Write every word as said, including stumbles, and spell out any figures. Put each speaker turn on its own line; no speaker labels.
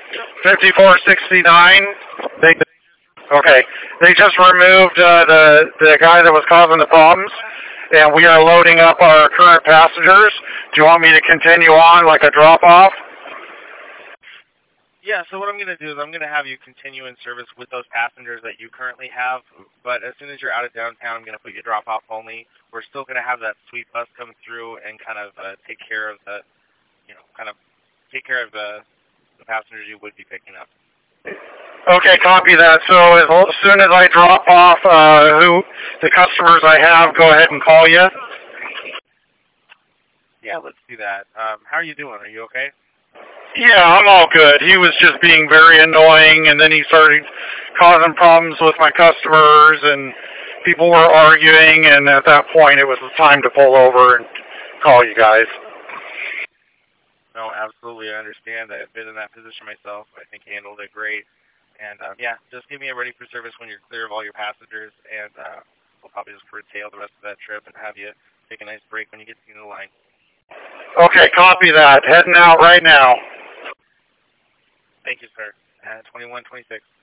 fifty-four sixty-nine. They, okay. They just removed uh, the, the guy that was causing the problems, and we are loading up our current passengers. Do you want me to continue on like a drop-off?
Yeah, so what I'm going to do is I'm going to have you continue in service with those passengers that you currently have, but as soon as you're out of downtown, I'm going to put you drop-off only. We're still going to have that sweet bus come through and kind of uh, take care of the, you know, kind of take care of the, the passengers you would be picking up.
Okay, copy that. So as, as soon as I drop off uh, who the customers I have, go ahead and call you.
Yeah, let's do that. Um, how are you doing? Are you okay?
Yeah, I'm all good. He was just being very annoying, and then he started causing problems with my customers, and people were arguing, and at that point it was time to pull over and call you guys.
No, absolutely. I understand. I've been in that position myself. I think you handled it great. And, um, yeah, just give me a ready for service when you're clear of all your passengers, and uh, we'll probably just curtail the rest of that trip and have you take a nice break when you get to the end of the line.
Okay, copy that. Heading out right now.
Thank you, sir. Uh, twenty-one twenty-six.